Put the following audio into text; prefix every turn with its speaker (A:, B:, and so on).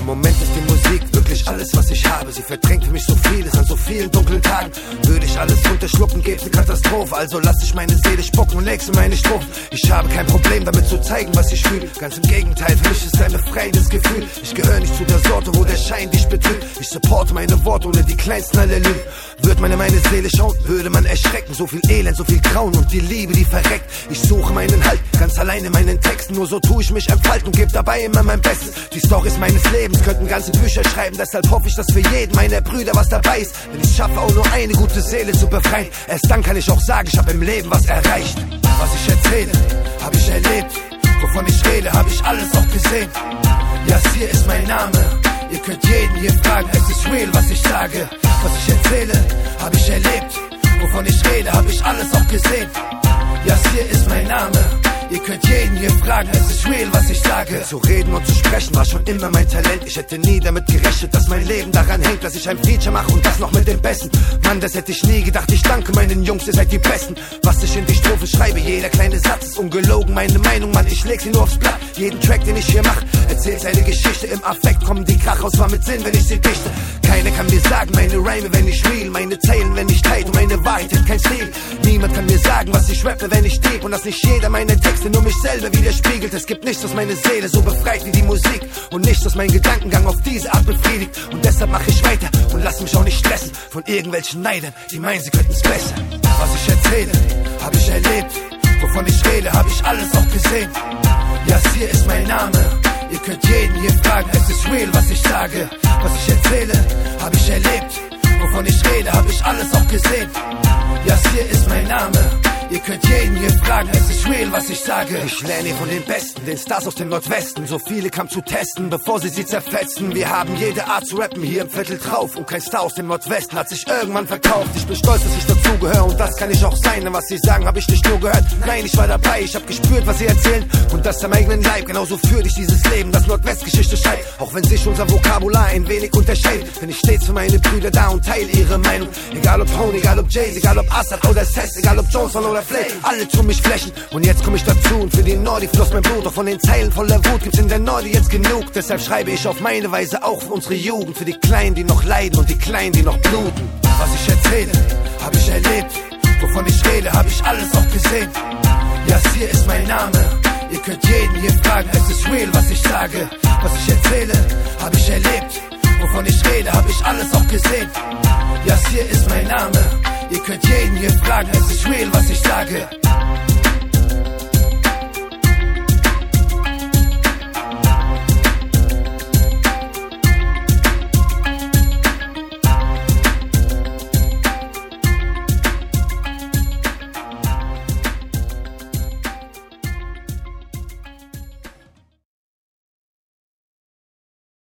A: Moment ist die Musik wirklich alles, was ich habe. Sie verdrängt für mich so vieles an so vielen dunklen Tagen. Würde ich alles runterschlucken, gäb's eine Katastrophe. Also lass ich meine Seele spucken und leg's in meine Strophen. Ich habe kein Problem damit zu zeigen, was ich fühle. Ganz im Gegenteil, für mich ist es ein befreiendes Gefühl. Ich gehöre nicht zu der Sorte, wo der Schein dich betrügt. Ich supporte meine Worte ohne die kleinsten aller Lügen. Würde man in meine Seele schauen, würde man erschrecken. So viel Elend, so viel Grauen und die Liebe, die verreckt. Ich suche meinen Halt, ganz allein in meinen Texten. Nur so tue ich mich entfalten und gebe dabei immer mein Bestes. Die Storys meines Lebens könnten ganze Bücher schreiben. Deshalb hoffe ich, dass für jeden meiner Brüder was dabei ist. Wenn ich schaffe, auch nur eine gute Seele zu befreien. Erst dann kann ich auch sagen, ich habe im Leben was erreicht. Was ich erzähle, habe ich erlebt. Wovon ich rede, habe ich alles auch gesehen. Ja, hier ist mein Name. Ihr könnt jeden hier fragen, es ist real, was ich sage. Was ich erzähle, habe ich erlebt. Wovon ich rede, habe ich alles auch gesehen. Ja, hier ist mein Name. Ihr könnt jeden hier fragen, es ist real, was ich sage. Zu reden und zu sprechen war schon immer mein Talent. Ich hätte nie damit gerechnet, dass mein Leben daran hängt, dass ich ein Feature mache und das noch mit dem Besten. Mann, das hätte ich nie gedacht. Ich danke meinen Jungs, ihr seid die Besten. Was ich in die Strophe schreibe, jeder kleine Satz ist ungelogen. Meine Meinung, Mann, ich leg sie nur aufs Blatt. Jeden Track, den ich hier mache, erzählt seine Geschichte. Im Affekt kommen die Krach aus, war mit Sinn, wenn ich sie dichte. Keiner kann mir sagen, meine Reime, wenn ich real. Meine Zeilen, wenn ich tight und meine Wahrheit hat kein Stil. Niemand kann mir sagen, was ich rappe, wenn ich deep. Und dass nicht jeder meine Texte nur mich selber widerspiegelt. Es gibt nichts, was meine Seele so befreit wie die Musik. Und nichts, was meinen Gedankengang auf diese Art befriedigt. Und deshalb mache ich weiter und lass mich auch nicht stressen von irgendwelchen Neidern, die meinen, sie könnten's besser. Was ich erzähle, habe ich erlebt. Wovon ich rede, habe ich alles auch gesehen. Ja, hier ist mein Name. Ihr könnt jeden hier fragen, es ist real, was ich sage. Was ich erzähle, habe ich erlebt. Wovon ich rede, habe ich alles auch gesehen. Ja, hier ist mein Name. Ihr könnt jeden hier fragen, es ist real, was ich sage. Ich lerne von den Besten, den Stars aus dem Nordwesten. So viele kamen zu testen, bevor sie zerfetzen. Wir haben jede Art zu rappen hier im Viertel drauf. Und kein Star aus dem Nordwesten hat sich irgendwann verkauft. Ich bin stolz, dass ich dazugehöre und das kann ich auch sein. Denn was sie sagen, habe ich nicht nur gehört. Nein, ich war dabei, ich habe gespürt, was sie erzählen. Und das am eigenen Leib, genauso führe ich dieses Leben, das Nordwestgeschichte schreibt. Auch wenn sich unser Vokabular ein wenig unterscheidet, bin ich stets für meine Brüder da und teile ihre Meinung. Egal ob Tone, egal ob Jay, egal ob Assad oder Sess, egal ob Johnson oder Flake, alle tun mich flächen. Und jetzt komm ich dazu und für den Nordi floss mein Blut. Doch von den Zeilen voller Wut gibt's in der Nordi jetzt genug. Deshalb schreibe ich auf meine Weise auch für unsere Jugend. Für die Kleinen, die noch leiden und die Kleinen, die noch bluten. Was ich erzähle, habe ich erlebt. Wovon ich rede, habe ich alles auch gesehen. Ja, hier ist mein Name. Ihr könnt jeden hier fragen, es ist real, was ich sage. Was ich erzähle, habe ich erlebt. Wovon ich rede, habe ich alles auch gesehen. Ja, hier ist mein Name. Ihr könnt jeden hier fragen, es ist real, was ich sage.